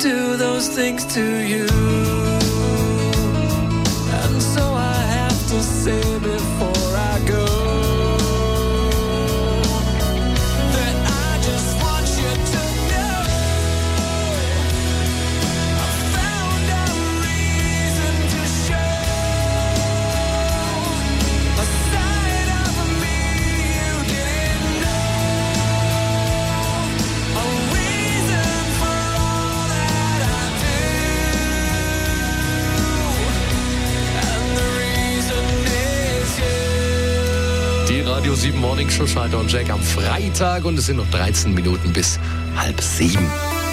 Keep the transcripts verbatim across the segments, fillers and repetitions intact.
do those things to you. And so I have to say before I go that I just want you to know I found a reason to show a side of me you didn't know, a reason for all that I do, and the reason is you. Die Radio sieben Morning Show, Schneider und Jack am Freitag und es sind noch dreizehn Minuten bis halb sieben.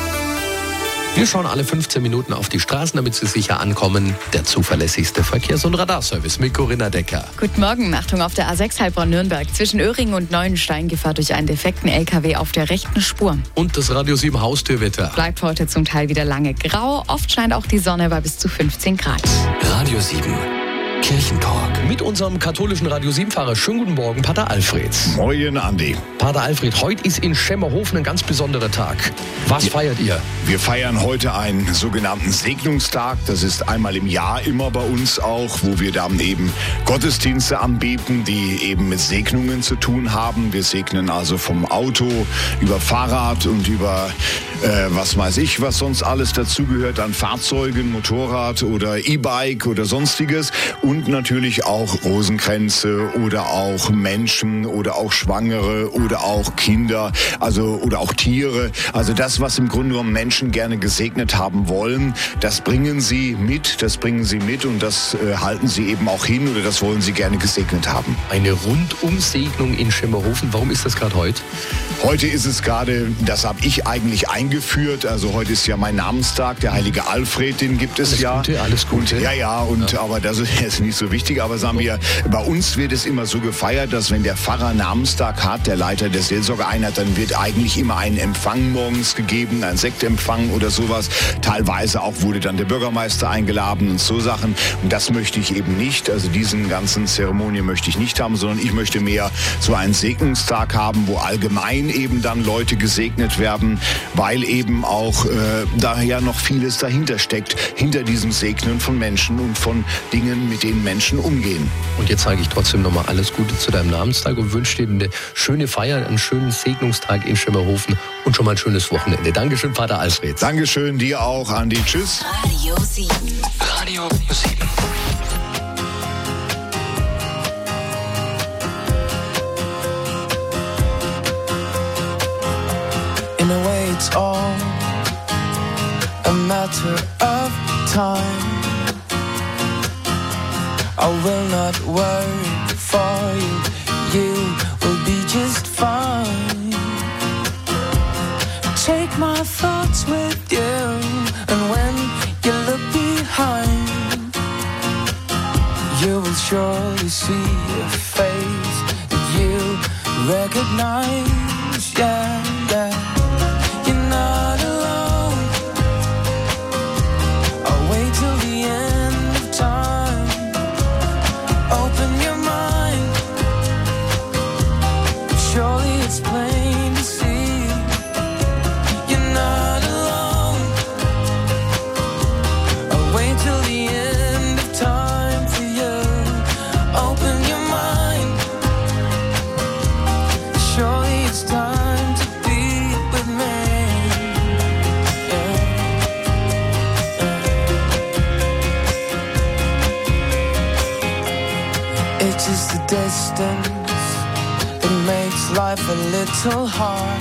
Wir schauen alle fünfzehn Minuten auf die Straßen, damit Sie sicher ankommen. Der zuverlässigste Verkehrs- und Radarservice mit Corinna Decker. Guten Morgen. Achtung auf der A sechs Heilbronn-Nürnberg. Zwischen Öhringen und Neuenstein Gefahr durch einen defekten L K W auf der rechten Spur. Und das Radio sieben Haustürwetter. Bleibt heute zum Teil wieder lange grau. Oft scheint auch die Sonne bei bis zu fünfzehn Grad. Radio sieben Kirchentalk. Mit unserem katholischen Radio sieben-Fahrer. Schönen guten Morgen, Pater Alfred. Moin, Andi. Pater Alfred, heute ist in Schemmerhofen ein ganz besonderer Tag. Was ja. feiert ihr? Wir feiern heute einen sogenannten Segnungstag. Das ist einmal im Jahr immer bei uns auch, wo wir dann eben Gottesdienste anbieten, die eben mit Segnungen zu tun haben. Wir segnen also vom Auto über Fahrrad und über äh, was weiß ich, was sonst alles dazugehört an Fahrzeugen, Motorrad oder E-Bike oder sonstiges. Und natürlich auch Rosenkränze oder auch Menschen oder auch Schwangere oder auch Kinder, also oder auch Tiere. Also das, was im Grunde genommen Menschen gerne gesegnet haben wollen, das bringen sie mit, das bringen sie mit und das äh, halten sie eben auch hin oder das wollen sie gerne gesegnet haben. Eine Rundumsegnung in Schemmerhofen. Warum ist das gerade heute? Heute ist es gerade, das habe ich eigentlich eingeführt, also heute ist ja mein Namenstag, der heilige Alfred, den gibt es alles ja. Gute, alles Gute. Und, ja, ja, und ja. aber das ist jetzt nicht so wichtig, aber sagen wir, bei uns wird es immer so gefeiert, dass wenn der Pfarrer Namenstag hat, der Leiter der Seelsorgeeinheit, dann wird eigentlich immer ein Empfang morgens gegeben, ein Sektempfang oder sowas. Teilweise auch wurde dann der Bürgermeister eingeladen und so Sachen. Und das möchte ich eben nicht, also diesen ganzen Zeremonien möchte ich nicht haben, sondern ich möchte mehr so einen Segnungstag haben, wo allgemein eben dann Leute gesegnet werden, weil eben auch äh, daher noch vieles dahinter steckt, hinter diesem Segnen von Menschen und von Dingen, mit denen Menschen umgehen. Und jetzt sage ich trotzdem nochmal alles Gute zu deinem Namenstag und wünsche dir eine schöne Feier, einen schönen Segnungstag in Schemmerhofen und schon mal ein schönes Wochenende. Dankeschön, Pater Alfred. Dankeschön, dir auch, Andi. Tschüss. Radio sieben. Radio sieben. In a way it's all a matter of time. I will not worry for you, you will be just fine. Take my thoughts with you, and when you look behind, you will surely see a face that you recognize, yeah, yeah. You're not alone, I'll wait till the end of time. Open your mind, surely it's plain to see. You're not alone, I'll wait till the end of time for you. Open your mind, surely it's time to be with me. Yeah. Yeah. It's just the distance that makes life a little hard.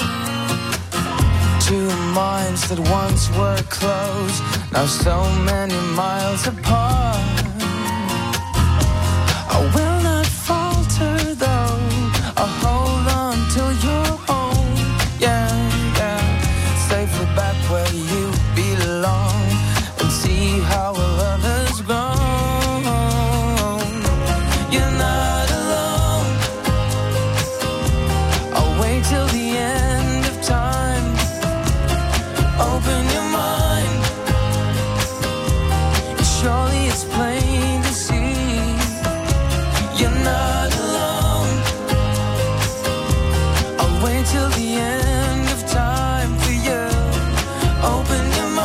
Two minds that once were close, now so many miles apart. I will not falter though, I'll hold on till you're home, yeah, yeah. Safely back where you belong, and see how our love has grown. You're not alone, I'll wait till the end of time. Open your mind, surely it's plain to see. You're not alone, I'll wait till the end of time for you. Open your mind.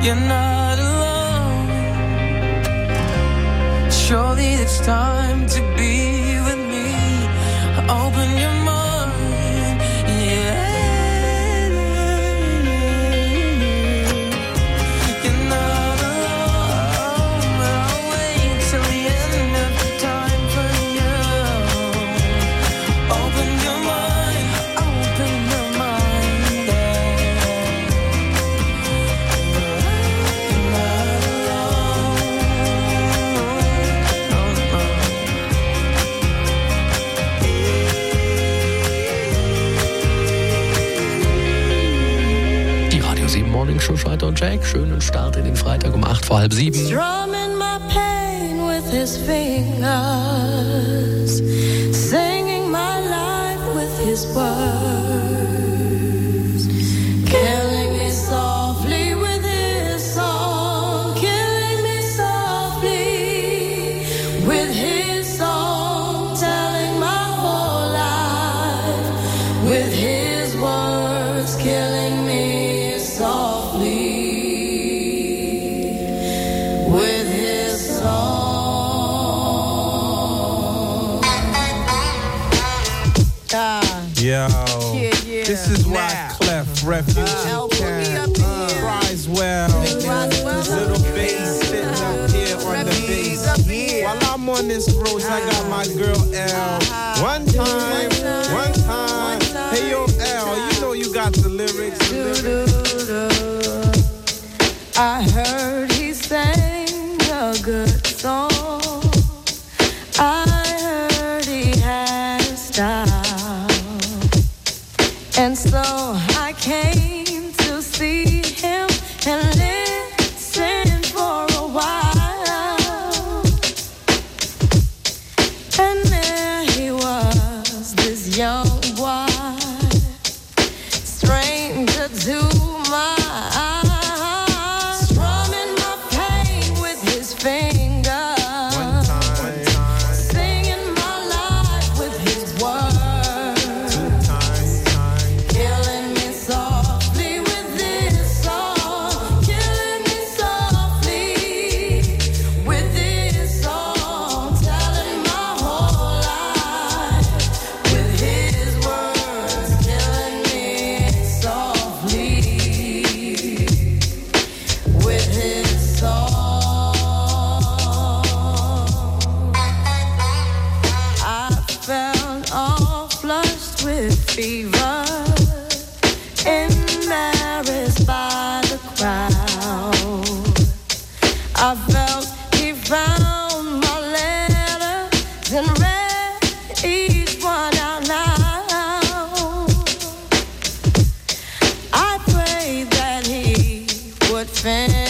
you're not alone. Surely it's time to be with me. Open your mind, yeah. You're not alone, but I'll wait till the end of the time for you. Open your mind, open your mind, yeah. You're not alone, no, no. Die Radio sieben Morning Show, Schalter und Jack. Schönen Start in den Freitag um acht vor halb sieben. Strumming my pain with his fingers, singing my life with his words, killing me softly with his song, killing me softly with his song, telling my whole life with his words, killing me softly with his song. Ah, Yo, yeah, yeah. this is Wyclef, Refugee Uh, Camp, uh, Criswell, little bass sitting up here on the bass. While I'm on this road, I got my girl L. One time, one time. Hey yo, L, you know you got the lyrics. The lyrics. I heard he sang a good song. I heard he had a style. And so I came to see him and listen for a while. And there he was, this young boy, stranger to my eyes, strumming my pain with his fingers, One time, singing my life with his words, two times, time. killing me softly with this song, killing me softly with this song, telling my whole life with his words, killing me softly with his song. I felt all flushed with fever, embarrassed by the crowd. I felt he found my letters and read each one out loud. I prayed that he would finish